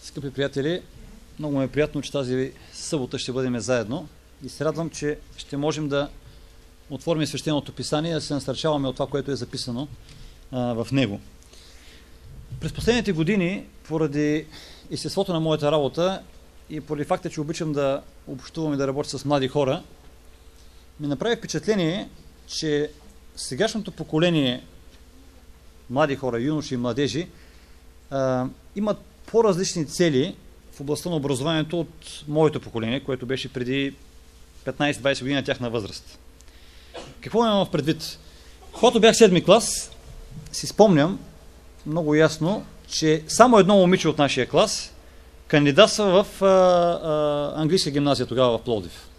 Скъпи приятели, много ми е приятно, че тази събота ще бъдем заедно и се радвам, че ще можем да отворим свещеното писание и да се насърчаваме от това, което е записано в него. През последните години, поради естеството на моята работа и поради факта, че обичам да общувам и да работя с млади хора, ми направи впечатление, че сегашното поколение млади хора, юноши и младежи имат по-различни цели в областта на образованието от моето поколение, което беше преди 15-20 години на тяхна възраст. Какво имам в предвид? Когато бях 7-ми клас, си спомням много ясно, че само едно момиче от нашия клас кандидатства в английска гимназия тогава в Пловдив.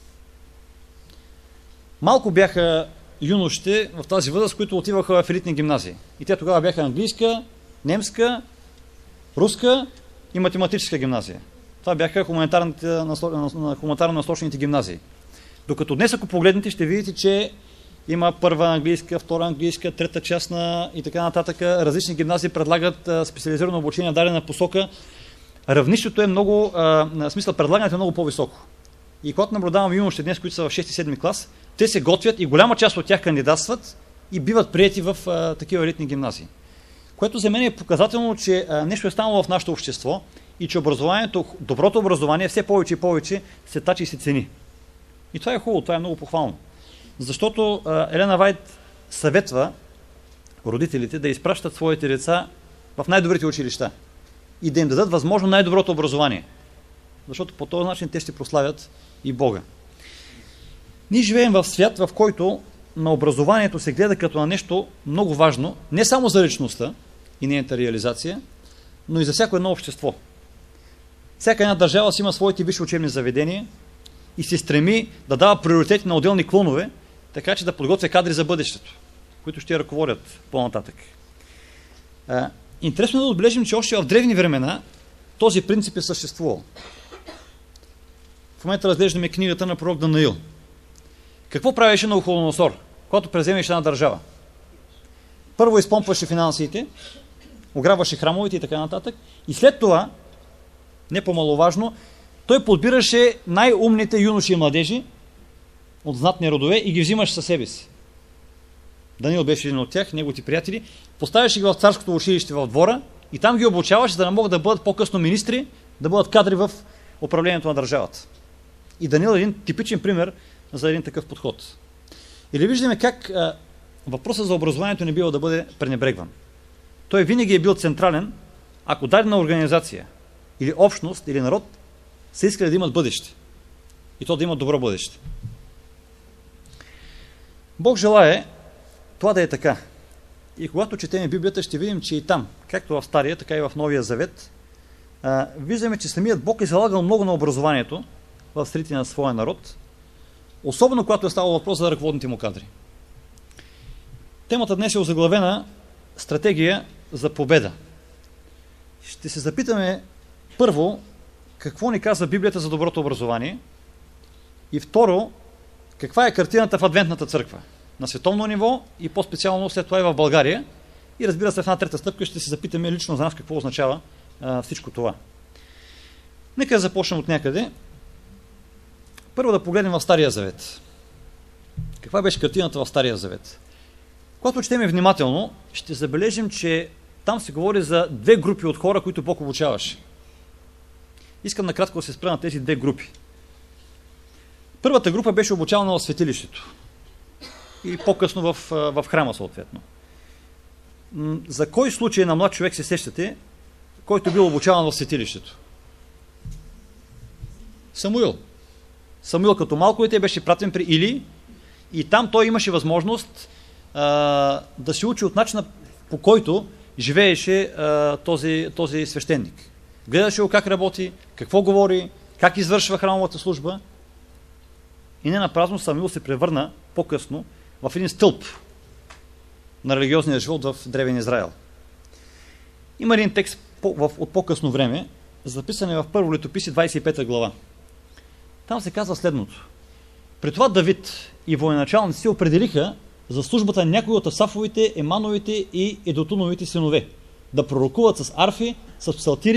Малко бяха юношите в тази възраст, които отиваха в елитни гимназии. И те тогава бяха английска, немска, руска и математическа гимназия. Това бяха хуманитарно насочените гимназии. Докато днес, ако погледнете, ще видите, че има първа английска, втора английска, трета частна и така нататък. Различни гимназии предлагат специализирано обучение на дадена посока. Равнището е много, смисъл предлагането е много по-високо. И когато наблюдавам юношите днес, които са в 6-7 клас, те се готвят и голяма част от тях кандидатстват и биват приети в такива елитни гимназии. Което за мен е показателно, че нещо е станало в нашето общество и че образованието, доброто образование все повече и повече се тачи и се цени. И това е хубаво, това е много похвално. Защото Елена Вайт съветва родителите да изпращат своите деца в най-добрите училища и да им дадат възможно най-доброто образование. Защото по този начин те ще прославят и Бога. Ние живеем в свят, в който на образованието се гледа като на нещо много важно, не само за личността и нейната реализация, но и за всяко едно общество. Всяка една държава си има своите висши учебни заведения и се стреми да дава приоритети на отделни клонове, така че да подготвя кадри за бъдещето, които ще я ръководят по-нататък. Интересно е да отбележим, че още в древни времена този принцип е съществувал. В момента разглеждаме книгата на пророк Данаил. Какво правеше Навуходоносор, когато преземеше една държава? Първо изпомпваше финансите, ограбваше храмовете и така нататък. И след това, не по-маловажно, той подбираше най-умните юноши и младежи от знатни родове и ги взимаше със себе си. Даниил беше един от тях, неговите приятели. Поставяше ги в царското училище в двора и там ги обучаваше, за да могат да бъдат по-късно министри, да бъдат кадри в управлението на държавата. И Даниил е един типичен пример за един такъв подход. Или виждаме как въпросът за образованието не бива да бъде пренебрегван. Той винаги е бил централен, ако дадена организация или общност или народ са искали да имат бъдеще. И то да имат добро бъдеще. Бог желае това да е така. И когато четем Библията, ще видим, че и там, както в Стария, така и в Новия Завет, виждаме, че самият Бог е залагал много на образованието в средите на своя народ, особено когато е ставал въпрос за ръководните му кадри. Темата днес е озаглавена стратегия за победа. Ще се запитаме първо, какво ни казва Библията за доброто образование и второ, каква е картината в Адвентната църква на световно ниво и по-специално след това и в България. И разбира се, в една трета стъпка ще се запитаме лично за нас какво означава всичко това. Нека да започнем от някъде. Първо да погледнем в Стария Завет. Каква беше картината в Стария Завет? Когато четеме внимателно, ще забележим, че там се говори за две групи от хора, които Бог обучаваше. Искам накратко да се спра на тези две групи. Първата група беше обучавана в светилището. И по-късно в храма, съответно. За кой случай на млад човек се сещате, който бил обучаван в светилището? Самуил. Самуил като малко дете беше пратен при Или и там той имаше възможност да се учи от начина, по който живееше този свещеник. Гледаше го как работи, какво говори, как извършва храмовата служба. И не напразно Самуил се превърна по-късно в един стълб на религиозния живот в древен Израел. Има един текст от по-късно време, записан е в Първо летописи 25 глава. Там се казва следното. При това Давид и военачалници се определиха за службата на някои от Асафовите, Емановите и Едотуновите синове, да пророкуват с арфи, с псалтири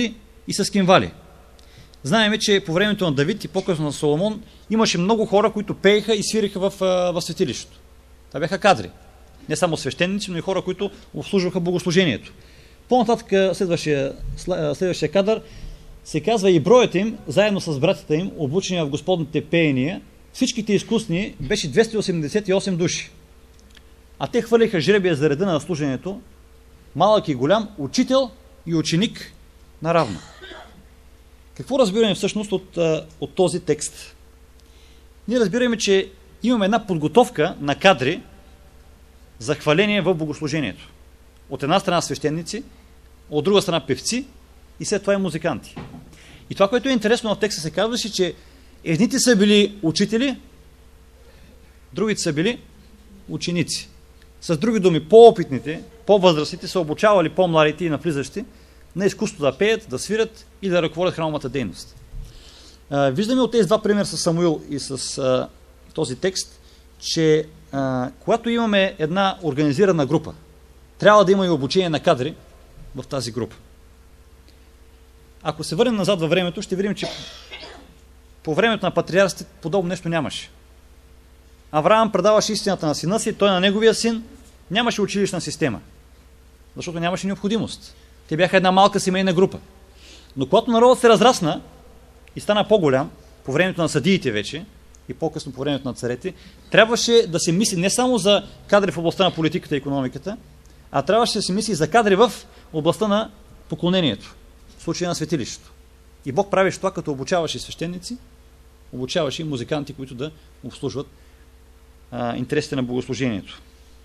и с кимвали. Знаем, че по времето на Давид и по-късно на Соломон имаше много хора, които пееха и свириха в светилището. Това бяха кадри. Не само свещеници, но и хора, които обслужваха богослужението. По-нататък следващия кадър се казва: и броят им, заедно с братята им, обучени в Господните пеяния, всичките изкусни беше 288 души. А те хвърлиха жребия за реда на служенето, малък и голям, учител и ученик наравно. Какво разбираме всъщност от този текст? Ние разбираме, че имаме една подготовка на кадри за хваление в богослужението. От една страна свещеници, от друга страна певци и след това и музиканти. И това, което е интересно в текста, се казваше, че едните са били учители, другите са били ученици. С други думи, по-опитните, по-възрастните са обучавали по-младите и навлизащи на изкуството да пеят, да свирят и да ръководят храмовата дейност. Виждаме от тези два примера с Самуил и с този текст, че когато имаме една организирана група, трябва да има и обучение на кадри в тази група. Ако се върнем назад във времето, ще видим, че по времето на патриарсите подобно нещо нямаше. Авраам предаваше истината на сина си, той на неговия син. Нямаше училищна система, защото нямаше необходимост. Те бяха една малка семейна група. Но когато народът се разрасна и стана по-голям, по времето на съдиите вече и по-късно по времето на царете, трябваше да се мисли не само за кадри в областта на политиката и икономиката, а трябваше да се мисли за кадри в областта на поклонението, в случая на светилището. И Бог правеше това, като обучаваше свещеници, обучаваше и музиканти, които да обслужват интересите на богослужението.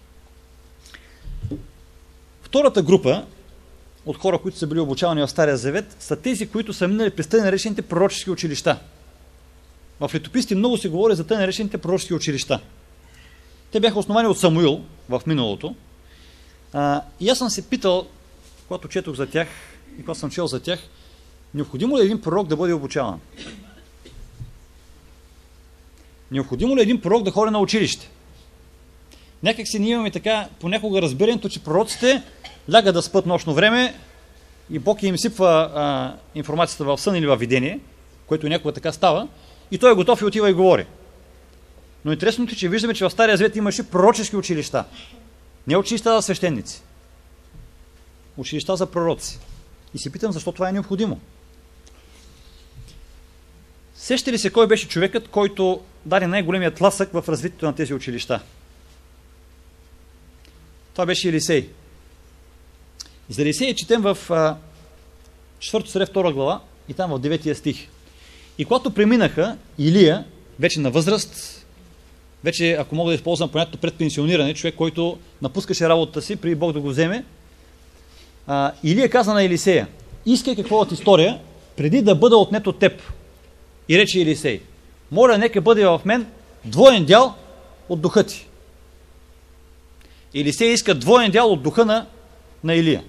Втората група от хора, които са били обучавани в Стария Завет, са тези, които са минали през тъй наречените пророчески училища. В летописите много се говори за тъй наречените пророчески училища. Те бяха основани от Самуил в миналото. И аз съм се питал, когато четох за тях и когато съм чел за тях, необходимо ли е един пророк да бъде обучаван? Необходимо ли е един пророк да ходи на училище? Някак си ние имаме така понякога разбирането, че пророците лягат да спят нощно време и Бог им сипва информацията в сън или в видение, което някога така става, и той е готов и отива и говори. Но интересното е, че виждаме, че в Стария Завет имаше пророчески училища. Не училища за свещеници. Училища за пророци. И се питам, защо това е необходимо. Сещате ли се кой беше човекът, който даде най-големият тласък в развитието на тези училища? Това беше Елисей. За Елисей четем в 4 царе 2 глава и там в 9 стих. И когато преминаха Илия, вече на възраст, вече, ако мога да използвам понятието предпенсиониране, човек, който напускаше работата си, преди Бог да го вземе, Илия каза на Елисея: искай какво от история, преди да бъда отнет от теб. И рече Елисей: моля, нека бъде в мен двоен дял от духа ти. Елисей иска двоен дял от духа на Илия.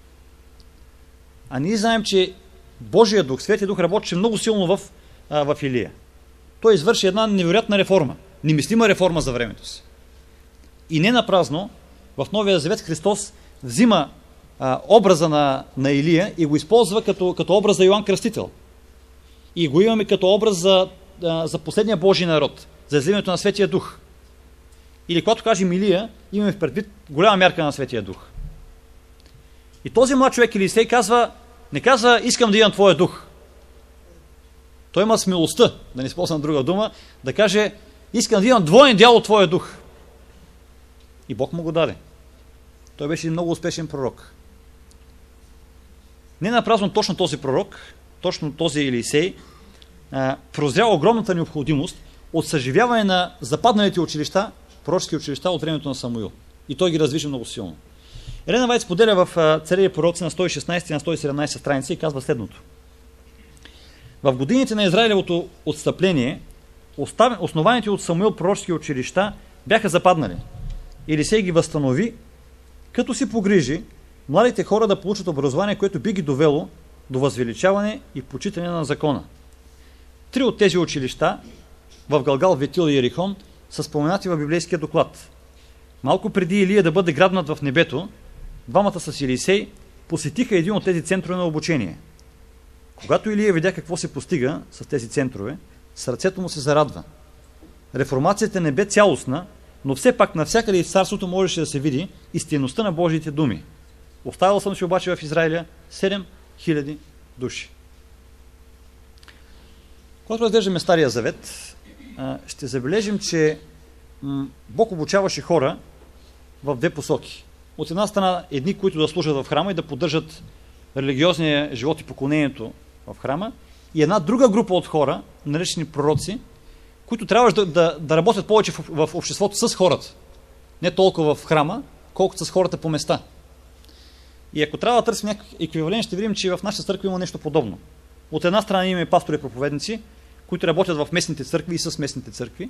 А ние знаем, че Божия дух, Светия дух работеше много силно в Илия. Той извърши една невероятна реформа, немислима реформа за времето си. И не напразно в Новия Завет Христос взима образа на Илия и го използва като образ за Йоан Кръстител. И го имаме като образ за последния Божий народ, за изливането на Светия дух. Или когато кажем Илия, имаме в предвид голяма мярка на Светия дух. И този млад човек Елисей не казва: искам да имам твоя дух. Той има смелостта, да не използвам друга дума, да каже: искам да имам двоен дял от твоя дух. И Бог му го даде. Той беше много успешен пророк. Не напразно точно този пророк, точно този Елисей, прозря огромната необходимост от съживяване на западналите училища, пророчески училища от времето на Самуил. И той ги раздвижи много силно. Елена Вайт споделя в Царе и пророци на 116 и на 117 страница и казва следното: в годините на Израилевото отстъпление, основаните от Самуил пророчески училища бяха западнали. Елисей ги възстанови, като си погрижи младите хора да получат образование, което би ги довело до възвеличаване и почитане на закона. 3 от тези училища в Галгал, Ветил и Ерихон са споменати в библейския доклад. Малко преди Илия да бъде грабнат в небето, двамата с Елисей посетиха един от тези центрове на обучение. Когато Илия видя какво се постига с тези центрове, сърцето му се зарадва. Реформацията не бе цялостна, но все пак навсякъде в царството можеше да се види истинността на Божиите думи. Оставил съм си обаче в Израиля 7000 души. Когато разглеждаме Стария Завет, ще забележим, че Бог обучаваше хора в две посоки. От една страна едни, които да служат в храма и да поддържат религиозния живот и поклонението в храма, и една друга група от хора, наречени пророци, които трябваше да работят повече в обществото с хората. Не толкова в храма, колкото с хората по места. И ако трябва да търсим някакъв еквивалент, ще видим, че в нашата църква има нещо подобно. От една страна имаме пастори и проповедници, които работят в местните църкви и с местните църкви.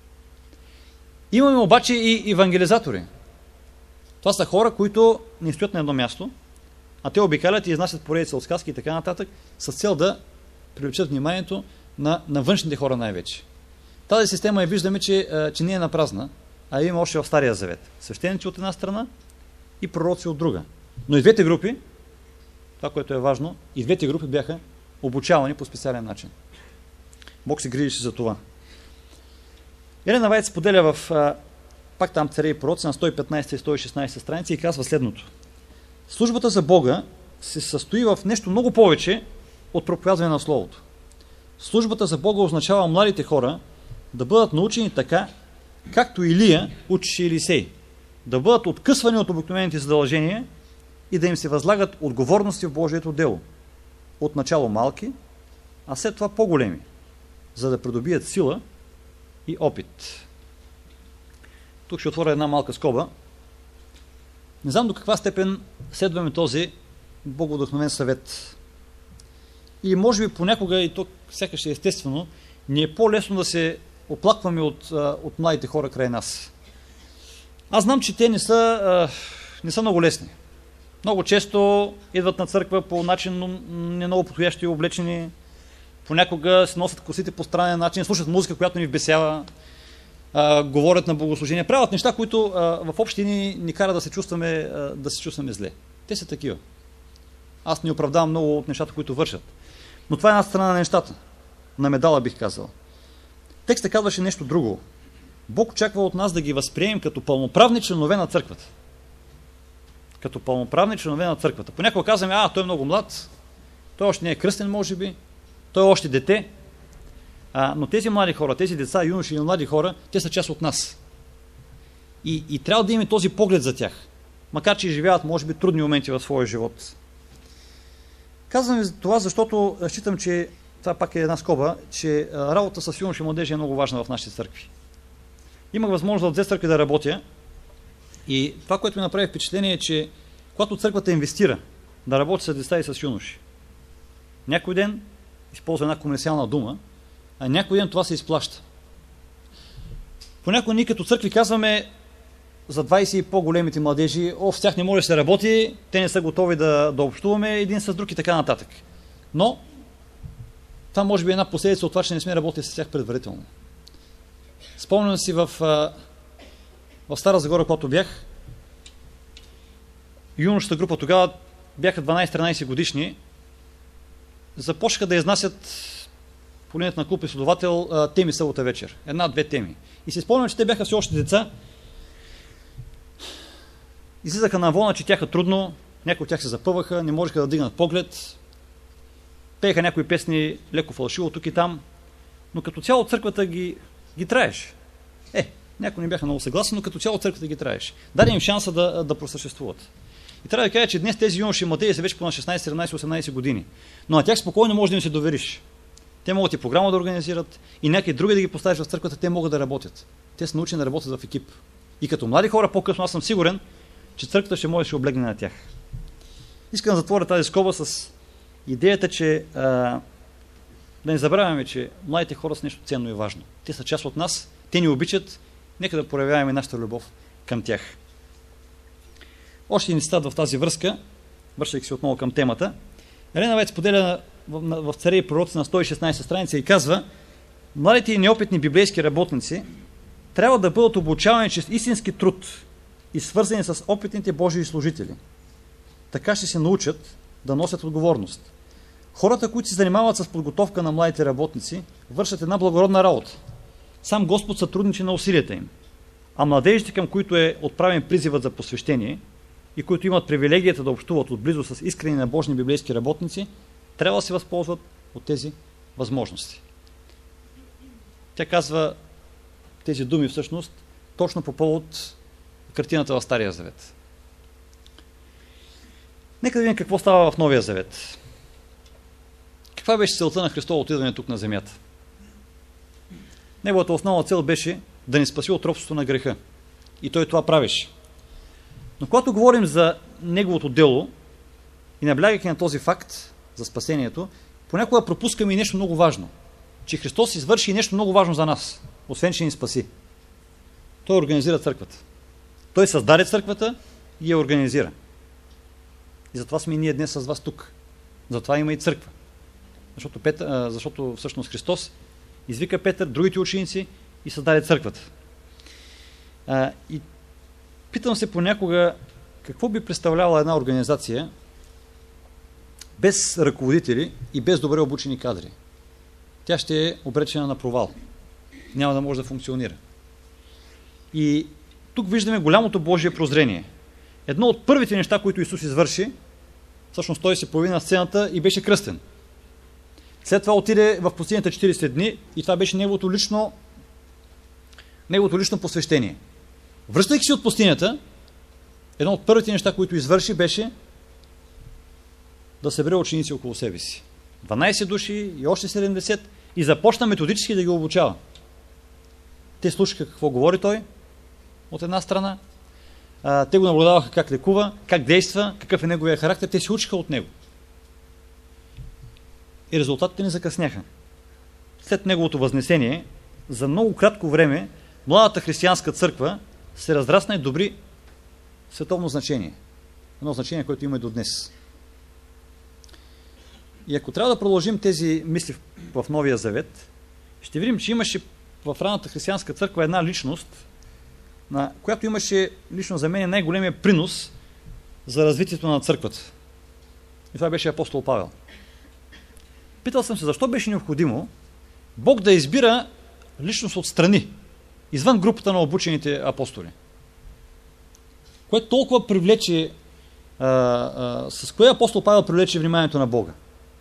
Имаме обаче и евангелизатори. Това са хора, които не стоят на едно място, а те обикалят и изнасят поредица от сказки и така нататък, с цел да привлечат вниманието на външните хора най-вече. Тази система виждаме, че не е напразна, а има още в Стария Завет. Свещеници от една страна и пророци от друга. Но и двете групи, това, което е важно, и двете групи бяха обучавани по специален начин. Бог се грижеше за това. Елена Вайт споделя в пак там Царе и пророци на 115 и 116 страници и казва следното. Службата за Бога се състои в нещо много повече от проповядване на Словото. Службата за Бога означава младите хора да бъдат научени така, както Илия учеше Елисей. Да бъдат откъсвани от обикновените задължения и да им се възлагат отговорности в Божието дело. Отначало малки, а след това по-големи, за да придобият сила и опит. Тук ще отворя една малка скоба. Не знам до каква степен следваме този боговдъхновен съвет. И може би понякога, и то сякаш е естествено, ни е по-лесно да се оплакваме от младите хора край нас. Аз знам, че те не са много лесни. Много често идват на църква по начин не много подходящи и облечени. Понякога се носят косите по странен начин, слушат музика, която ни вбесява, говорят на богослужения, правят неща, които в общи ни кара да се чувстваме зле. Те са такива. Аз не оправдавам много от нещата, които вършат. Но това е една страна на нещата. На медала бих казал. Текстът казваше нещо друго. Бог очаква от нас да ги възприемем като пълноправни членове на църквата. Като пълноправни членове на църквата. Понякога казваме, той е много млад, той още не е кръстен, може би, той е още дете. Но тези млади хора, тези деца, юноши и млади хора, те са част от нас. И трябва да имаме този поглед за тях. Макар че живеят, може би, трудни моменти в своя живот. Казвам това, защото считам, че това пак е една скоба, че работа с юноши и младежи е много важна в нашите църкви. Имах възможност в две църкви да работя и това, което ми направи впечатление е, че когато църквата инвестира да работи с деца и с юноши, някой ден използва една комерциална дума, а някой ден това се изплаща. Понякога ние като църкви казваме за 20 и по-големите младежи, в тях не може да се работи, те не са готови да общуваме един с друг и така нататък. Но това може би е една последица от това, че не сме работили с тях предварително. Спомням си в Стара Загора, когато бях, юношата група тогава бяха 12-13 годишни, започнаха да изнасят по линията на клуб изследовател теми събота вечер. Една-две теми. И си спомням, че те бяха все още деца. Излизаха на вълна, четяха трудно, някои от тях се запъваха, не можеха да дигнат поглед, пееха някои песни леко фалшиво тук и там, но като цяло църквата ги траеше. Някои не бяха много съгласни, но като цяло църквата ги траеше. Даде им шанса да просъществуват. И трябва да кажа, че днес тези юноши и младежи са вече по на 16, 17, 18 години. Но на тях спокойно може да им се довериш. Те могат и програма да организират и някакви други да ги поставиш в църквата, те могат да работят. Те са научени да работят в екип. И като млади хора по-късно аз съм сигурен, че църквата ще може да се облегне на тях. Искам да затворя тази скоба с идеята, че да не забравяме, че младите хора са нещо ценно и важно. Те са част от нас, те ни обичат, нека да проявяваме нашата любов към тях. Още един цитат в тази връзка, връщайки се отново към темата. Елена Вайт споделя в Царе и пророци на 116 страница и казва: младите и неопитни библейски работници трябва да бъдат обучавани чрез истински труд и свързани с опитните Божии служители. Така ще се научат да носят отговорност. Хората, които се занимават с подготовка на младите работници, вършат една благородна работа. Сам Господ сътрудничи на усилията им. А младежите, към които е отправен призивът за посвещение и които имат привилегията да общуват отблизо с искрени набожни библейски работници, трябва да се възползват от тези възможности. Тя казва тези думи всъщност точно по повод картината в Стария завет. Нека да видим какво става в Новия завет. Каква беше целта на Христово идване тук на земята? Неговата основна цел беше да ни спаси от робството на греха. И той това правеше. Но когато говорим за неговото дело и наблягайки на този факт за спасението, понякога пропускаме и нещо много важно. Че Христос извърши и нещо много важно за нас, освен че ни спаси. Той организира църквата. Той създаде църквата и я организира. И затова сме и ние днес с вас тук. Затова има и църква. Защото всъщност Христос извика Петър, другите ученици и създаде църквата. И питам се понякога какво би представляла една организация без ръководители и без добре обучени кадри. Тя ще е обречена на провал. Няма да може да функционира. И тук виждаме голямото Божие прозрение. Едно от първите неща, които Исус извърши, всъщност той се появи на сцената и беше кръстен. След това отиде в пустинята 40 дни и това беше неговото лично посвещение. Връщайки се от пустинята, едно от първите неща, които извърши, беше да събере ученици около себе си. 12 души и още 70 и започна методически да ги обучава. Те слушаха какво говори той от една страна. Те го наблюдаваха как лекува, как действа, какъв е неговия характер. Те се учиха от него. И резултатите не закъсняха. След неговото възнесение, за много кратко време, младата християнска църква се разрасна и добри световно значение. Едно значение, което има и до днес. И ако трябва да продължим тези мисли в Новия Завет, ще видим, че имаше в ранната християнска църква една личност, на която имаше лично за мен най-големия принос за развитието на църквата. И това беше апостол Павел. Питал съм се, защо беше необходимо Бог да избира личност отстрани, извън групата на обучените апостоли. Което толкова привлече, с кое апостол Павел привлече вниманието на Бога?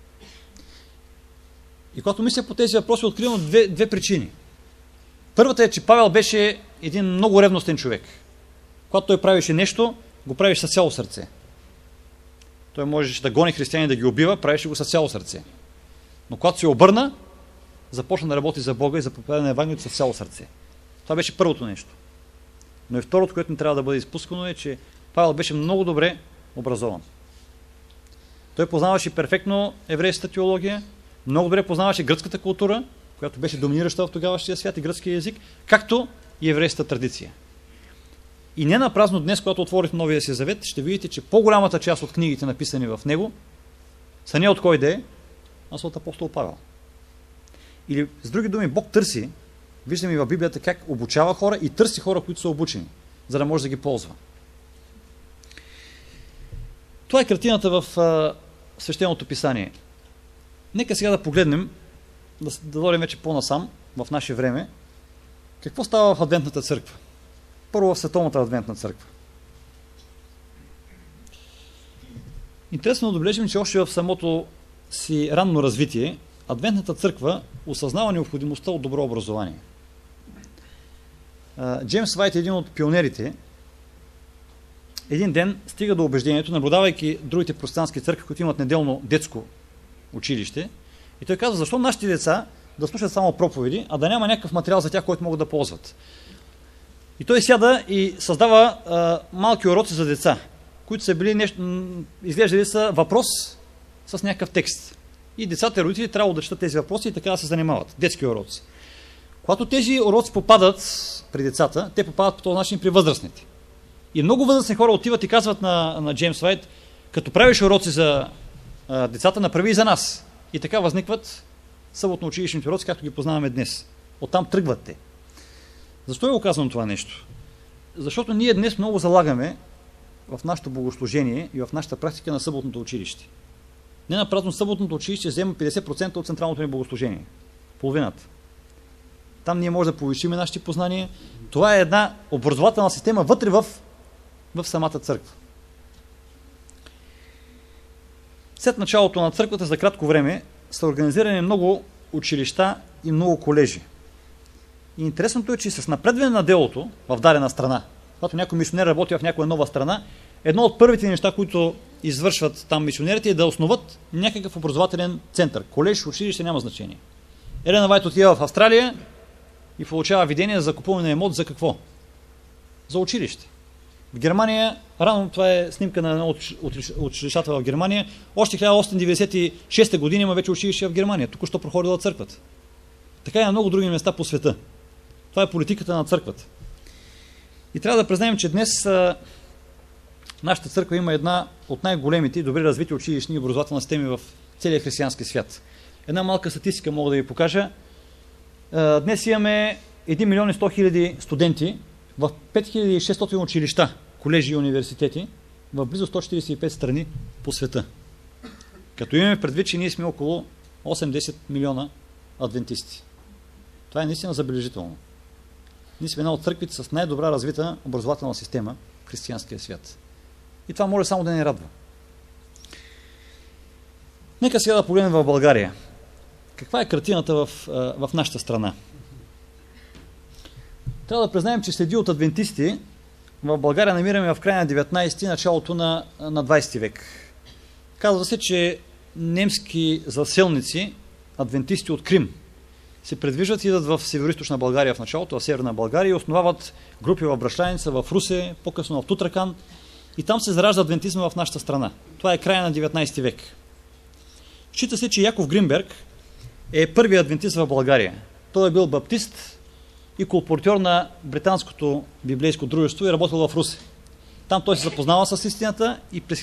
И когато мисля по тези въпроси, откривам две причини. Първата е, че Павел беше един много ревностен човек. Когато той правеше нещо, го правеше с цяло сърце. Той можеше да гони християни, да ги убива, правеше го с цяло сърце. Но когато се обърна, започна да работи за Бога и за проповядане на Евангелието с цяло сърце. Това беше първото нещо. Но и второто, което не трябва да бъде изпускано, е, че Павел беше много добре образован. Той познаваше перфектно еврейската теология, много добре познаваше гръцката култура, която беше доминираща в тогавашния свят и гръцкия език, както и еврейската традиция. И не напразно днес, когато отворите Новия си завет, ще видите, че по-голямата част от книгите, написани в него, са не от кой да е, а са от апостол Павел. Или с други думи, Бог търси, виждаме и в Библията как обучава хора и търси хора, които са обучени, за да може да ги ползва. Това е картината в Свещеното писание. Нека сега да погледнем, да дойдем вече по-насам, в наше време, какво става в Адвентната църква. Първо в Световната Адвентна църква. Интересно да отбележим, че още в самото си ранно развитие Адвентната църква осъзнава необходимостта от добро образование. Джеймс Вайт, един от пионерите, един ден стига до убеждението, наблюдавайки другите протестантски църкви, които имат неделно детско училище, и той казва, защо нашите деца да слушат само проповеди, а да няма някакъв материал за тях, който могат да ползват. И той сяда и създава малки уроци за деца, които са били изглеждали са въпрос с някакъв текст. И децата и родители трябва да четат тези въпроси и така да се занимават. Детски уроци. Когато тези уроци попадат при децата, те попадат по този начин при възрастните. И много възрастни хора отиват и казват на Джеймс Вайт, като правиш уроци за децата, направи и за нас. И така възникват съботно-училищните уроци, както ги познаваме днес. Оттам тръгват те. Защо е оказано това нещо? Защото ние днес много залагаме в нашето богослужение и в нашата практика на съботното училище. Не на празно съботното училище взема 50% от централното ни богослужение. Половината. Там ние може да повишим нашите познания. Това е една образователна система вътре в самата църква. След началото на църквата за кратко време са организирани много училища и много колежи. И интересното е, че с напредване на делото в дадена страна, когато някой мисионер работи в някоя нова страна, едно от първите неща, които извършват там мисионерите, е да основат някакъв образователен център. Колеж, училище, няма значение. Елена Вайт отива в Австралия и получава видение за купуване на имот за какво? За училище. В Германия, рано това е снимка на едно от училищата в Германия, още 1896 година има вече училище в Германия. Току-що проходила църквата. Така и на много други места по света. Това е политиката на църквата. И трябва да признаем, че днес нашата църква има една от най-големите и добре развити училищни и образователни системи в целия християнски свят. Една малка статистика мога да ви покажа. Днес имаме 1 милион и 100 хиляди студенти в 5600 училища, колежи и университети в близо 145 страни по света. Като имаме предвид, че ние сме около 8-10 милиона адвентисти. Това е наистина забележително. Ние сме една от църквите с най-добра развита образователна система в християнския свят. И това може само да ни радва. Нека сега да погледнем в България. Каква е картината в нашата страна? Трябва да признаем, че следи от адвентисти в България намираме в края на 19 началото на 20 век. Казва се, че немски заселници, адвентисти от Крим, се предвиждат и идат в североизточна България в началото, в северна България и основават групи в Бръшляница, в Русе, по-късно в Тутракан и там се заражда адвентизма в нашата страна. Това е края на 19 век. Счита се, че Яков Гринберг е първият адвентист в България. Той е бил баптист и колпортьор на британското библейско дружество и работил в Русе. Там той се запознава с истината и през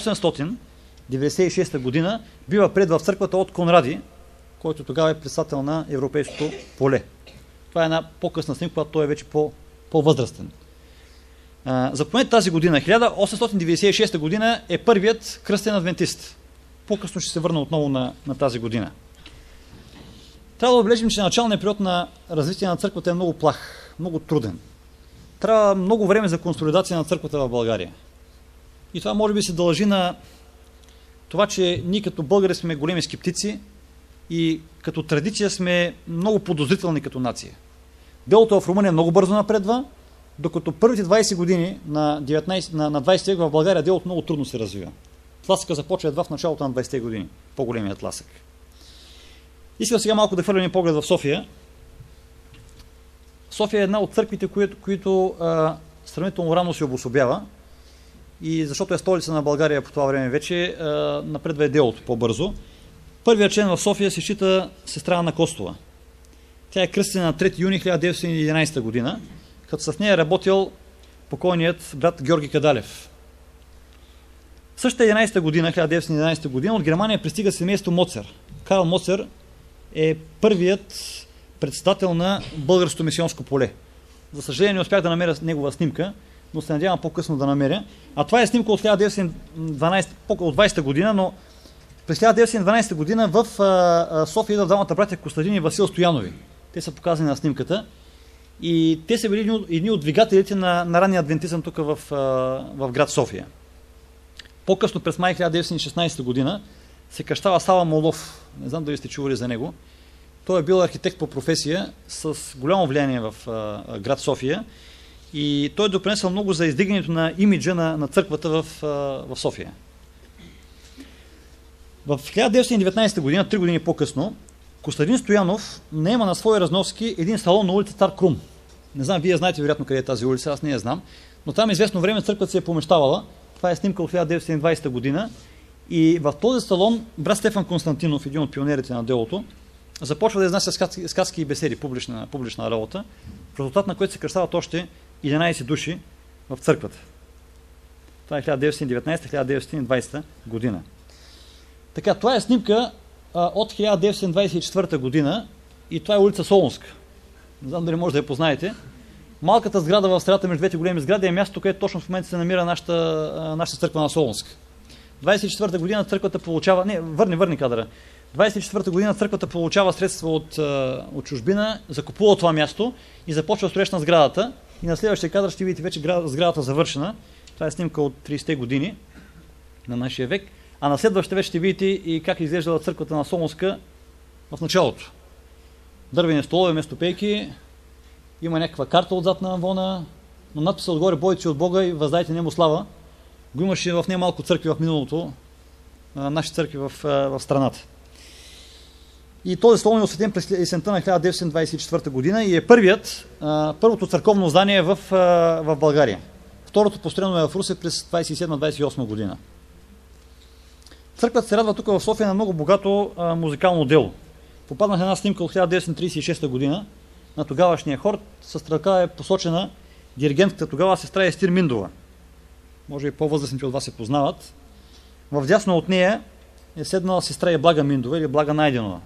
1896 година бива пред в църквата от Конради, който тогава е председател на Европейското поле. Това е една по-късна снимка, когато той е вече по-възрастен. Запомнете тази година, 1896 година е първият кръстен адвентист. По-късно ще се върна отново на тази година. Трябва да отбележим, че началният период на развитие на църквата е много плах, много труден. Трябва много време за консолидация на църквата в България. И това може би се дължи на това, че ние като българи сме големи скептици и като традиция сме много подозрителни като нация. Делото в Румъния много бързо напредва, докато първите 20 години на 20 век в България делото много трудно се развива. Тласъка започва едва в началото на 20-те години. По-големият тласък. Искам сега малко да хвърляме поглед в София. София е една от църквите, които сравнително рано се обособява и защото е столица на България по това време вече, напредва и делото по-бързо. Първият член в София се счита сестра Ана Костова. Тя е кръстена на 3 юни 1911 година, като с нея е работил покойният брат Георги Кадалев. В същата 1911 година от Германия пристига семейство Моцер. Карл Моцер е първият председател на Българското мисионско поле. За съжаление не успях да намеря негова снимка, но се надявам по-късно да намеря. А това е снимка от 1920 година, но през 1912 година в София идват двамата братя Костадин и Васил Стоянови. Те са показани на снимката. И те са били едни от двигателите на ранния адвентизъм тук в град София. По-късно през май 1916 година се кръщава Сава Молов. Не знам дали сте чували за него. Той е бил архитект по професия с голямо влияние в град София и той е допринесъл много за издигането на имиджа на църквата в София. В 1919 година, 3 години по-късно, Костадин Стоянов наема на свои разноски един салон на улица Цар Крум. Не знам, вие знаете вероятно къде е тази улица, аз не я знам, но там известно време църквата се е помещавала. Това е снимка от 1920 година. И в този салон брат Стефан Константинов, един от пионерите на делото, започва да изнася сказки и беседи, публична работа, в резултат на което се кръщават още 11 души в църквата. Това е 1919-1920 година. Така, това е снимка от 1924 година и това е улица Солунска. Не знам дали може да я познаете. Малката сграда в средата между двете големи сгради е мястото, където точно в момента се намира нашата църква на Солунска. 24-та година църквата получава... Не, върни кадъра. 24-та година църквата получава средства от чужбина, закупува това място и започва строеж на сградата. И на следващия кадър ще видите вече сградата завършена. Това е снимка от 30-те години на нашия век. А на следващата вече ще видите и как изглеждала църквата на Солунска в началото. Дървени столове, местопейки, има някаква карта отзад на амвона, но надписа отгоре "Бойте от Бога и въздайте нему слава" го имаше в немалко църкви в миналото, наши църкви в страната. И този стол е осветен през есента на 1924 година и е първото църковно здание в България. Второто построено е в Русе през 27-28 година. Църквата се радва тук в София на много богато музикално дело. Попаднах една снимка от 1936 година на тогавашния хор. С стрелка е посочена диригентката тогава сестра Естир Миндова. Може и по-възрастните от вас се познават. Вдясно от нея е седнала сестра Блага Миндова или Блага Найденова.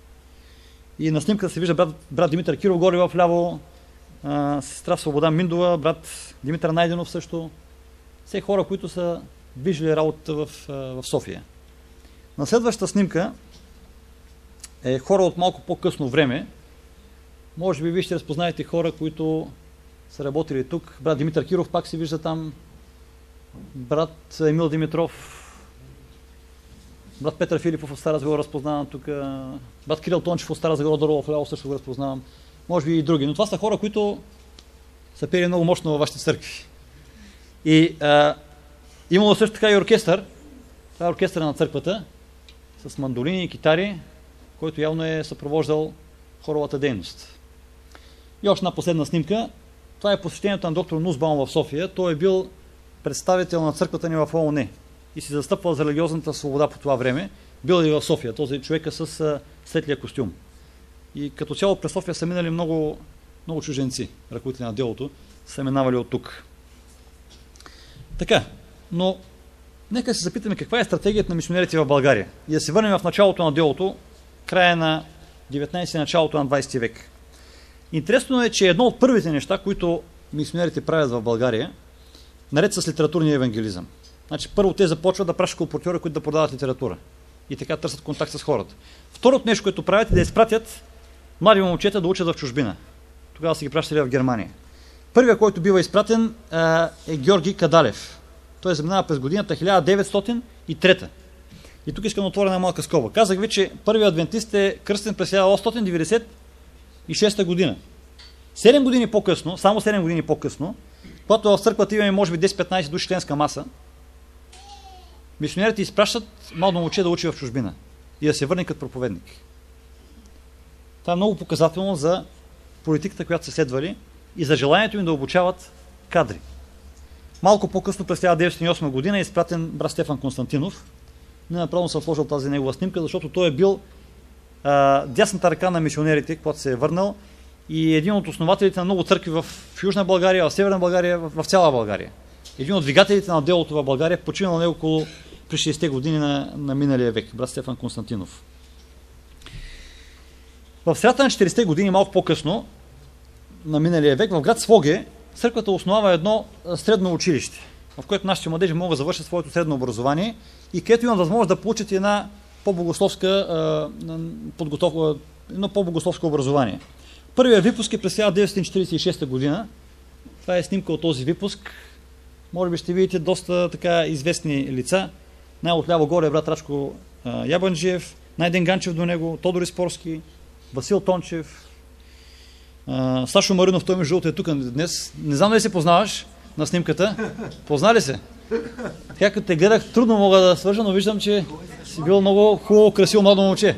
И на снимката се вижда брат Димитър Киров горе в ляво, сестра Свобода Миндова, брат Димитър Найденов също. Все хора, които са движили работа в София. На следващата снимка е хора от малко по-късно време. Може би вие ще разпознаете хора, които са работили тук. Брат Димитър Киров пак се вижда там. Брат Емил Димитров. Брат Петър Филипов от Стара Загора разпознавам тук. Брат Кирил Тончев от Стара Загора, долу в ляво също го разпознавам. Може би и други. Но това са хора, които са пели много мощно във вашите църкви. И имало също така и оркестър. Това е оркестъра на църквата с мандолини и китари, който явно е съпровождал хоровата дейност. И още една последна снимка. Това е посещението на доктор Нусбаум в София. Той е бил представител на църквата ни в ООН и си застъпвал за религиозната свобода по това време. Бил и в София, този човека с светлия костюм. И като цяло през София са минали много чужденци, ръководители на делото, са минавали от тук. Така, но нека се запитаме каква е стратегията на мисионерите в България. И да се върнем в началото на делото, края на 19 началото на 20 век. Интересно е, че едно от първите неща, които мисионерите правят в България, наред с литературния евангелизъм. Значи, първо те започват да пращат колпортьори, които да продават литература. И така търсят контакт с хората. Второто нещо, което правят, е да изпратят млади момчета да учат в чужбина. Тогава са ги пращали в Германия. Първият, който бива изпратен, е Георги Кадалев. Той заминава през годината 1903. И тук искам да отворя една малка скоба. Казах ви, че първият адвентист е кръстен през 1896 година. 7 години по-късно, само 7 години по-късно, когато в църквата имаме може би 10-15 души членска маса, мисионерите изпращат младо момче да учи в чужбина и да се върне като проповедник. Това е много показателно за политиката, която са следвали и за желанието им да обучават кадри. Малко по-късно през 1908 година е изпратен брат Стефан Константинов. Ненаправно съм сложил тази негова снимка, защото той е бил дясната ръка на мисионерите, когато се е върнал и един от основателите на много църкви в Южна България, в Северна България, в цяла България. Един от двигателите на делото в България, починал на него около при 60-те години на миналия век, брат Стефан Константинов. В средата на 40-те години, малко по-късно, на миналия век, в град Своге, църквата основава едно средно училище, в което нашите младежи могат да завършат своето средно образование и където имат възможност да получат една по-богословска подготовка, едно по-богословско образование. Първият випуск е през 1946 година. Това е снимка от този випуск. Може би ще видите доста така известни лица. Най-отляво горе е брат Рачко Ябанджиев, Найден Ганчев до него, Тодор Испорски, Васил Тончев, Сашо Маринов, той между другото е тук днес. Не знам дали се познаваш на снимката. Позна ли се? Така като те гледах, трудно мога да свържа, но виждам, че си бил много хубаво, красиво младо момче.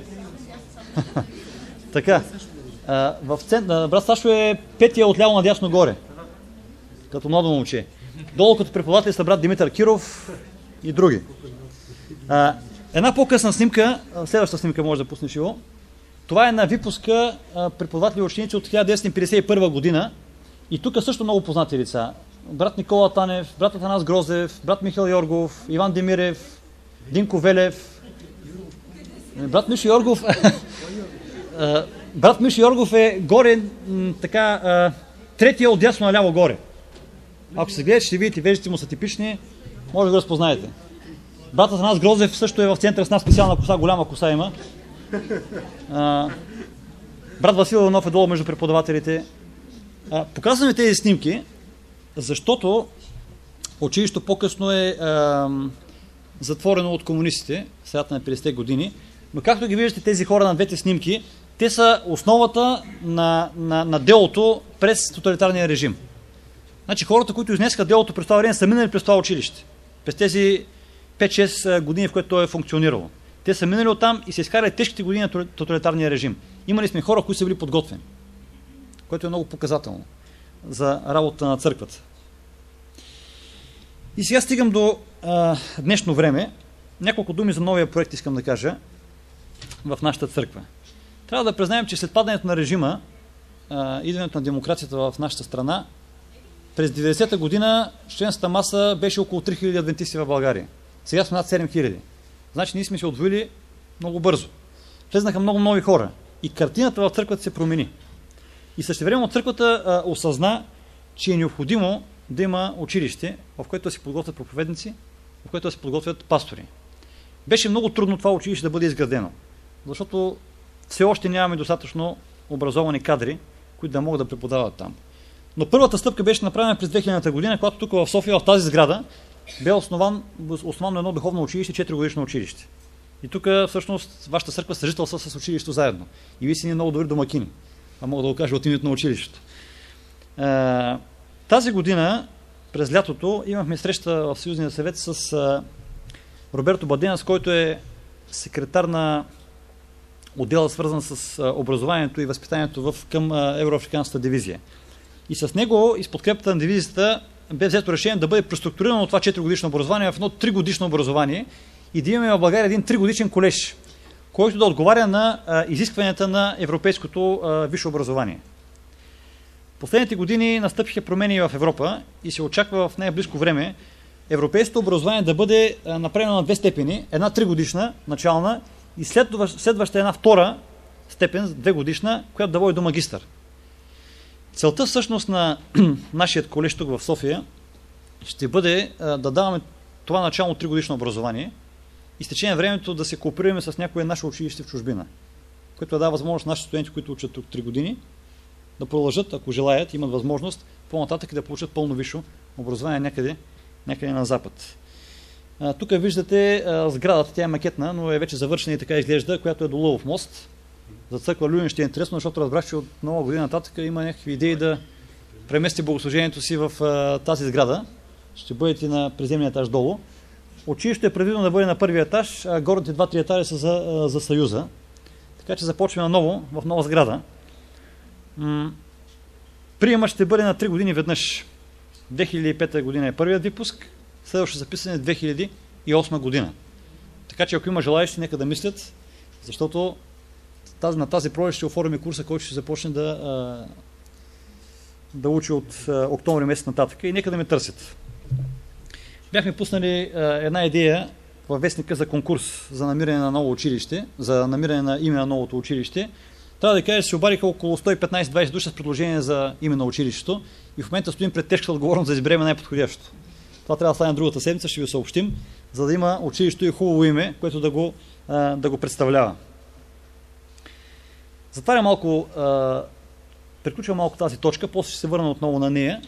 Така. Брат Сашо е петия отляво надясно горе. Като младо момче. Долу като преподаватели са брат Димитър Киров и други. Една по-късна снимка, следващата снимка може да пуснеш его. Това е на випуска преподаватели и ученици от 1951 година. И тук също много познати лица. Брат Никола Танев, брат Атанас Грозев, брат Михаил Йоргов, Иван Демирев, Динко Велев. Брат Мишо Йоргов... брат Мишо Йоргов е горе, така, третия от дясно наляво горе. Ако се гледате, ще видите, веждите му са типични, може да го разпознаете. Брат Атанас Грозев също е в центъра с една специална коса, голяма коса има. Брат Васил Иванов е долу между преподавателите. Показваме тези снимки, защото училището по-късно е затворено от комунистите в средата на 50-те години. Но както ги виждате тези хора на двете снимки, те са основата на делото през тоталитарния режим. Значи хората, които изнесаха делото през това време, са минали през това училище. През тези 5-6 години, в които то е функционирало. Те са минали оттам и се изкарали тежките години на тоталитарния режим. Имали сме хора, които са били подготвени, което е много показателно за работата на църквата. И сега стигам до днешно време. Няколко думи за новия проект искам да кажа в нашата църква. Трябва да признаем, че след падането на режима, идването на демокрацията в нашата страна, през 90-та година членската маса беше около 3000 адвентисти в България. Сега сме над 7000. Значи ние сме се отвоили много бързо. Влезнаха много нови хора. И картината в църквата се промени. И същевременно църквата осъзна, че е необходимо да има училище, в което да се подготвят проповедници, в което да се подготвят пастори. Беше много трудно това училище да бъде изградено, защото все още нямаме достатъчно образовани кадри, които да могат да преподават там. Но първата стъпка беше направена през 2000-та година, когато тук в София, в тази сграда, бе основано едно духовно училище, 4-годишно училище. И тук всъщност вашата църква съжителства с училището заедно. И вие си ни много добри домакини. А мога да го кажа от името на училището. Тази година, през лятото, имахме среща в Съюзния съвет с Роберто Баденас, който е секретар на отдела, свързан с образованието и възпитанието към Евроафриканската дивизия. И с него, и с подкрепата на дивизията, бе взето решение да бъде преструктурирано това 4-годишно образование в едно 3-годишно образование и да имаме в България един 3-годишен колеж, който да отговаря на изискванията на европейското висше образование. Последните години настъпиха промени в Европа и се очаква в най-близко време европейското образование да бъде направено на 2 степени. Една 3-годишна, начална, и следваща една 2 степен, 2-годишна, която да води до магистър. Целта всъщност на нашият колеж тук в София ще бъде да даваме това начално 3-годишно образование и с течение на времето да се кооперираме с някое наше училище в чужбина, което дава възможност нашите студенти, които учат тук 3 години, да продължат, ако желаят, имат възможност по-нататък да получат пълно висше образование някъде на запад. Тук виждате сградата, тя е макетна, но е вече завършена и така изглежда, която е до Лъвов мост. За църква Люлин ще е интересно, защото разбрах, че от нова година нататък има някакви идеи да премести богослужението си в тази сграда. Ще бъдете на приземния етаж долу. Училището е предвидено да бъде на първия етаж, а горните 2-3 етажа са за Съюза. Така че започваме наново в нова сграда. Приемът ще бъде на 3 години веднъж. 2005 година е първият випуск, следващо записане 2008 година. Така че ако има желаещи, нека да мислят, защото на тази пролет ще оформим курса, който ще започне да учи от октомври месец нататък и нека да ме търсят. Бяхме пуснали една идея във вестника за конкурс за намиране на ново училище, за намиране на име на новото училище. Трябва да кажа, че се обадиха около 115-20 души с предложение за име на училището и в момента стоим пред тежката отговорност да изберем най-подходящото. Това трябва да стане другата седмица, ще ви съобщим, за да има училището и хубаво име, което да го представлява. Затварям малко, приключвам малко тази точка, после ще се върна отново на нея.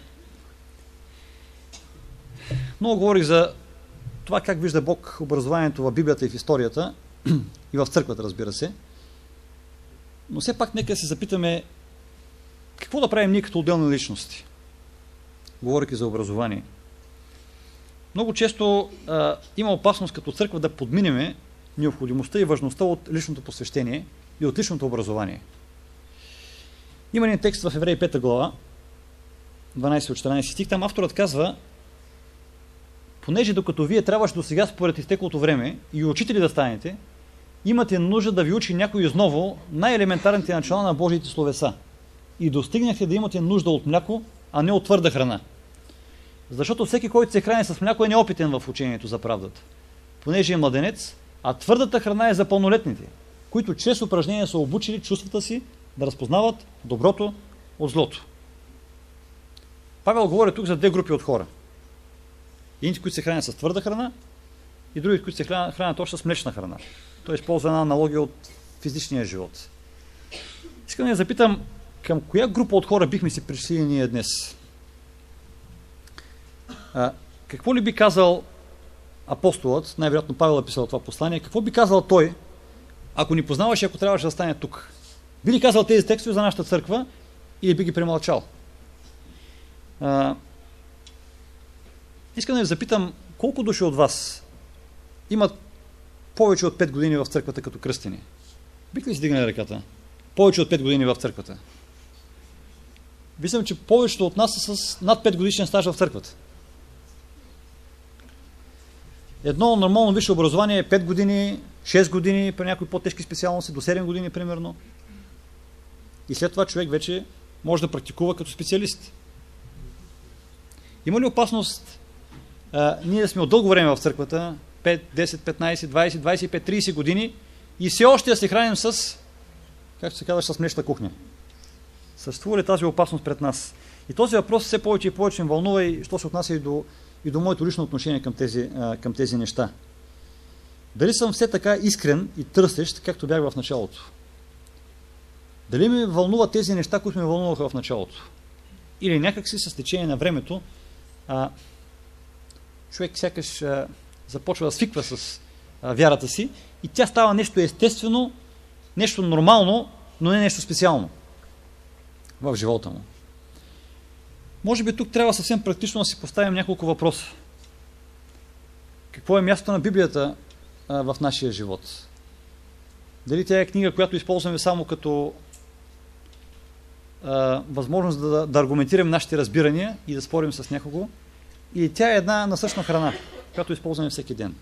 Много говорих за това как вижда Бог образованието в Библията и в историята, и в църквата, разбира се. Но все пак нека се запитаме какво да правим ние като отделни личности, говорейки за образование. Много често има опасност като църква да подминеме необходимостта и важността от личното посвещение и от личното образование. Има един текст в Евреи 5 глава, 12 от 14 стих, там авторът казва: понеже докато вие трябваше до сега според изтеклото време и учители да станете, имате нужда да ви учи някой изново най-елементарните начала на Божиите словеса и достигнахте да имате нужда от мляко, а не от твърда храна. Защото всеки, който се храни с мляко, е неопитен в учението за правдата, понеже е младенец, а твърдата храна е за пълнолетните, които чрез упражнения са обучили чувствата си да разпознават доброто от злото. Павел говори тук за 2 групи от хора. Едните, които се хранят с твърда храна, и другите, които се хранят още с млечна храна. Той използва една аналогия от физичния живот. Искам да я запитам, към коя група от хора бихме се пришли ние днес? Какво ли би казал апостолът, най-вероятно Павел е писал това послание, какво би казал той, ако ни познаваше, ако трябваше да стане тук? Би ли казал тези текстове за нашата църква или би ги премълчал? Искам да ви запитам, колко души от вас имат повече от 5 години в църквата като кръстени? Бих ли си дигнали ръката? Повече от 5 години в църквата. Виждам, че повечето от нас са с над 5 годишен стаж в църквата. Едно нормално висше образование е 5 години, 6 години, при някои по-тежки специалности, до 7 години примерно. И след това човек вече може да практикува като специалист. Има ли опасност ние да сме от дълго време в църквата, 5, 10, 15, 20, 25, 30 години и все още да се храним с, както се казва, с млечна кухня? Съществува ли тази опасност пред нас? И този въпрос все повече и повече ме вълнува и що се отнася и до моето лично отношение към тези неща. Дали съм все така искрен и търсещ, както бях в началото? Дали ме вълнуват тези неща, които ме вълнуваха в началото? Или някак си с течение на времето човек сякаш започва да свиква с вярата си и тя става нещо естествено, нещо нормално, но не нещо специално в живота му. Може би тук трябва съвсем практично да си поставим няколко въпроса. Какво е мястото на Библията в нашия живот? Дали тя е книга, която използваме само като възможност да аргументираме нашите разбирания и да спорим с някого? Или тя е една насъщна храна, която използваме всеки ден?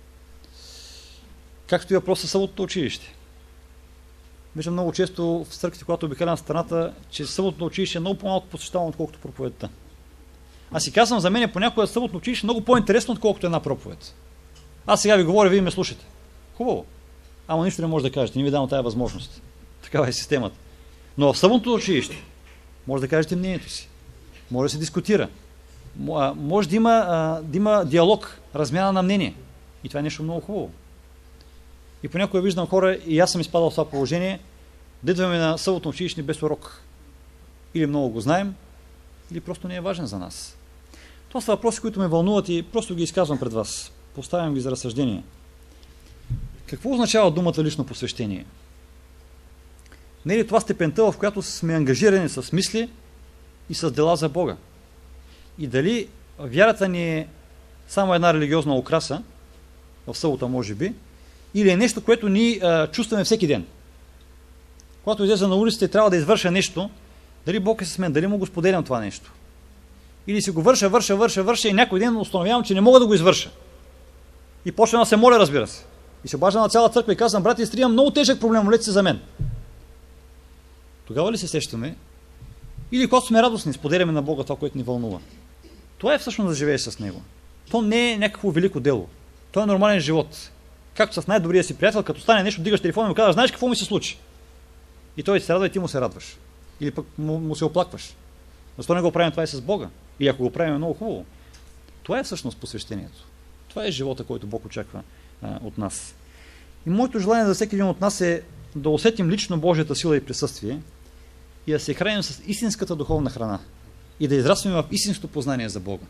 Както и въпрос със съботното училище. Виждам много често в църквите, когато обикалям страната, че съботното училище е много по-малко посещавано, отколкото проповедта. Аз си казвам, за мен е понякога съботното училище много по-интересно, отколкото една проповед. Аз сега ви говоря, вие ме слушате. Хубаво. Ама нищо не може да кажете, не ви дам тая възможност. Такава е системата. Но в съботното училище може да кажете мнението си. Може да се дискутира. Може да има диалог, размяна на мнение. И това е нещо много хубаво. И понякога виждам хора, и аз съм изпадал в това положение, да идваме на съботно училище без урок. Или много го знаем, или просто не е важен за нас. Това са въпроси, които ме вълнуват и просто ги изказвам пред вас. Поставям ги за разсъждение. Какво означава думата лично посвещение? Не е ли това степента, в която сме ангажирани с мисли и с дела за Бога? И дали вярата ни е само една религиозна украса, в събота може би, или е нещо, което ние чувстваме всеки ден? Когато излеза на улицата и трябва да извърша нещо, дали Бог е с мен, дали му го споделям това нещо? Или си го върша и някой ден установявам, че не мога да го извърша. И почвам да се моля, разбира се. И се обаждам на цяла църква и казвам, брати и сестри, имам много тежък проблем, молете се за мен. Тогава ли се сещаме? Или когато сме радостни, споделяме на Бога това, което ни вълнува? Това е всъщност да живееш с Него. То не е някакво велико дело. То е нормален живот. Както с най-добрия си приятел, като стане нещо, дигаш телефона и му казваш, знаеш какво ми се случи? И той се радва и ти му се радваш. Или пък му се оплакваш. Защо не го правим това и с Бога? И ако го правим е много хубаво. Това е всъщност посвещението. Това е живота, който Бог очаква от нас. И моето желание за всеки един от нас е да усетим лично Божията сила и присъствие и да се храним с истинската духовна храна и да израстваме в истинското познание за Бога.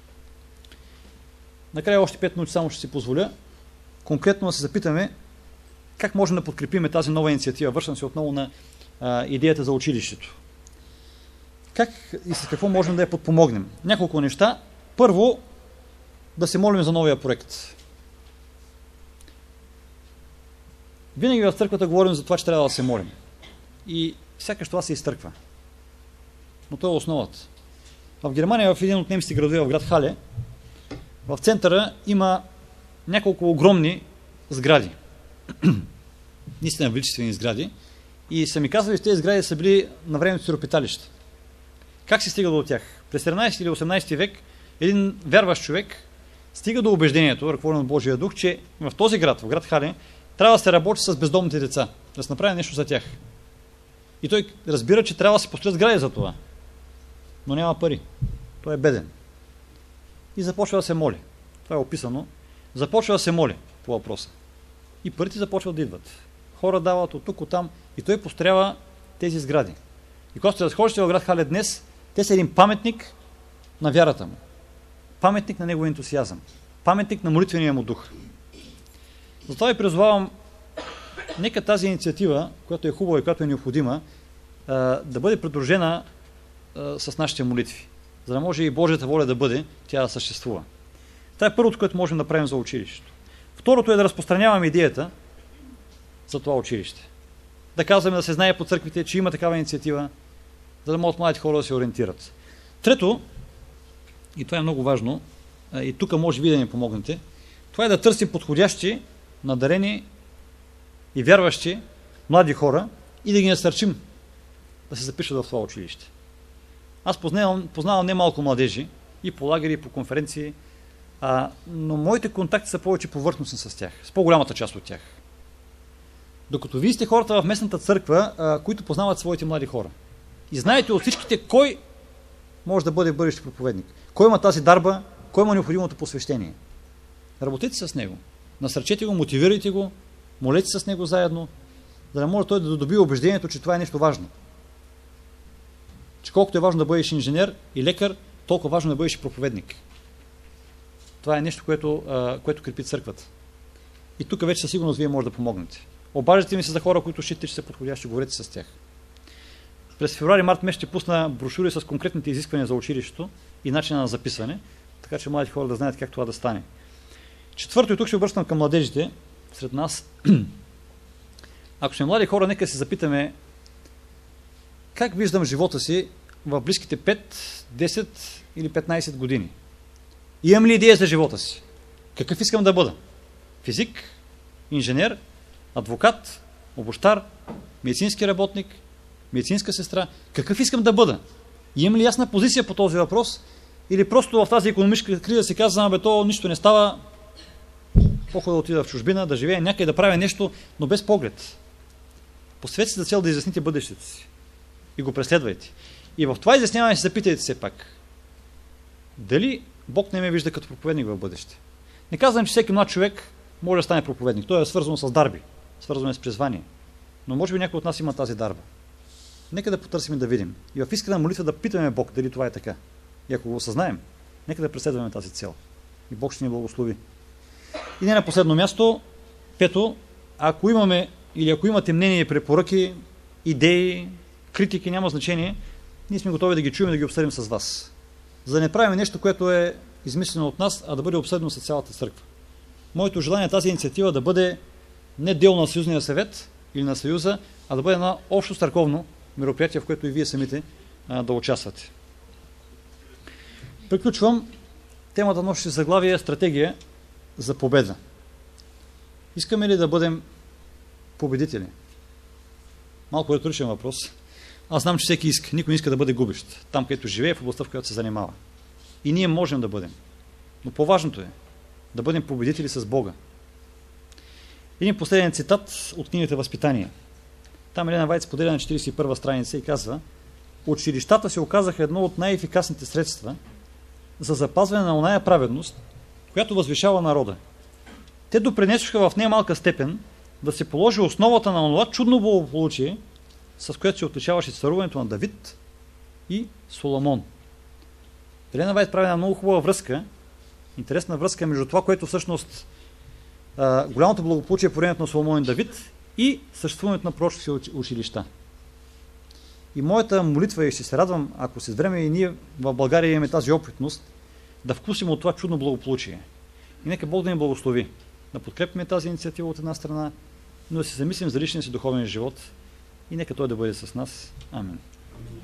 Накрая още 5 минути само ще си позволя конкретно да се запитаме как можем да подкрепим тази нова инициатива. Вършам се отново на идеята за училището. Как и с какво можем да я подпомогнем? Няколко неща. Първо, да се молим за новия проект. Винаги в църквата говорим за това, че трябва да се молим. И сякаш това се изтърква. Но то е основата. В Германия, в един от немските градове, в град Хале, в центъра има няколко огромни сгради. Наистина величествени сгради. И са ми казали, че тези сгради са били на времето сиропиталища. Как се стига до тях? През 17 или 18 век един вярващ човек стига до убеждението, ръководен от Божия дух, че в този град, в град Хале, трябва да се работи с бездомните деца, да се направи нещо за тях. И той разбира, че трябва да се построят сгради за това. Но няма пари. Той е беден. И започва да се моли. Това е описано започва да се моли по въпроса. И парите започват да идват. Хора дават от тук, от там и той построява тези сгради. И когато се разходите в град Хале днес, те са един паметник на вярата му. Паметник на неговия ентусиазъм. Паметник на молитвения му дух. Затова ви призовавам, нека тази инициатива, която е хубава и която е необходима, да бъде придружена с нашите молитви. За да може и Божията воля да бъде, тя да съществува. Това е първото, което можем да правим за училището. Второто е да разпространяваме идеята за това училище. Да казваме, да се знае по църквите, че има такава инициатива, за да могат младите хора да се ориентират. Трето, и това е много важно, и тук може ви да ни помогнете, това е да търсим подходящи, надарени и вярващи млади хора и да ги насърчим да се запишат в това училище. Аз познавам немалко младежи и по лагери, и по конференции, но моите контакти са повече повърхностни с тях, с по-голямата част от тях. Докато вие сте хората в местната църква, които познават своите млади хора. И знаете от всичките кой може да бъде бъдещ проповедник. Кой има тази дарба, кой има необходимото посвещение. Работете с него. Насърчете го, мотивирайте го, молете с него заедно, за да може той да добие убеждението, че това е нещо важно. Че колкото е важно да бъдеш инженер и лекар, толкова важно да бъдеш и проповедник. Това е нещо, което крепи църквата. И тук вече със сигурност вие може да помогнете. Обаждате ми се за хора, които считате, че са подходящи, говорете с тях. През февруари-март месец ще пусна брошури с конкретните изисквания за училището и начина на записване, така че младите хора да знаят как това да стане. Четвърто, и тук ще обръщам към младежите сред нас. Ако сме млади хора, нека се запитаме как виждам живота си в близките 5, 10 или 15 години. Имам ли идея за живота си? Какъв искам да бъда? Физик, инженер, адвокат, обущар, медицински работник, медицинска сестра. Какъв искам да бъда? Имам ли ясна позиция по този въпрос? Или просто в тази икономическа криза си казвам, то нищо не става, по-хубаво да отида в чужбина, да живея някъде, да правя нещо, но без поглед. Поставете си за цел да изясните бъдещето си. И го преследвайте. И в това изясняване се запитайте се пак. Дали Бог не ме вижда като проповедник в бъдеще? Не казвам, че всеки млад човек може да стане проповедник. Той е свързано с дарби, свързано е с призвание. Но може би някой от нас има тази дарба. Нека да потърсим и да видим. И в искрена молитва да питаме Бог дали това е така. И ако го осъзнаем, нека да преследваме тази цел. И Бог ще ни благослови. И не на последно място, пето, ако имаме или ако имате мнение, препоръки, идеи, критики, няма значение, ние сме готови да ги чуем и да ги обсъдим с вас. За да не правим нещо, което е измислено от нас, а да бъде обсъдено с цялата църква. Моето желание е тази инициатива да бъде не дело на Съюзния съвет или на Съюза, а да бъде едно общо църковно мероприятие, в което и вие самите да участвате. Приключвам. Темата на нощите заглавие е стратегия за победа. Искаме ли да бъдем победители? Малко риторичен въпрос. Аз знам, че всеки иска. Никой не иска да бъде губещ. Там, където живее, в областта, в която се занимава. И ние можем да бъдем. Но по-важното е да бъдем победители с Бога. Един последен цитат от книгата Възпитание. Там Елена Вайт споделя на 41 страница и казва: училищата се оказаха едно от най-ефикасните средства за запазване на оная праведност, която възвишава народа. Те допринесоха в немалка степен да се положи основата на онова чудно благополучие, с което се отличаваше царуването на Давид и Соломон. Елена Вайт прави една много хубава връзка, интересна връзка между това, което всъщност голямото благополучие по времето на Соломон и Давид и съществуването на пророчески училища. И моята молитва, и ще се радвам, ако след време и ние в България имаме тази опитност, да вкусим от това чудно благополучие. И нека Бог да ни благослови. Да подкрепим тази инициатива от една страна, но да се замислим за личния си духовен живот и нека той да бъде с нас. Амин.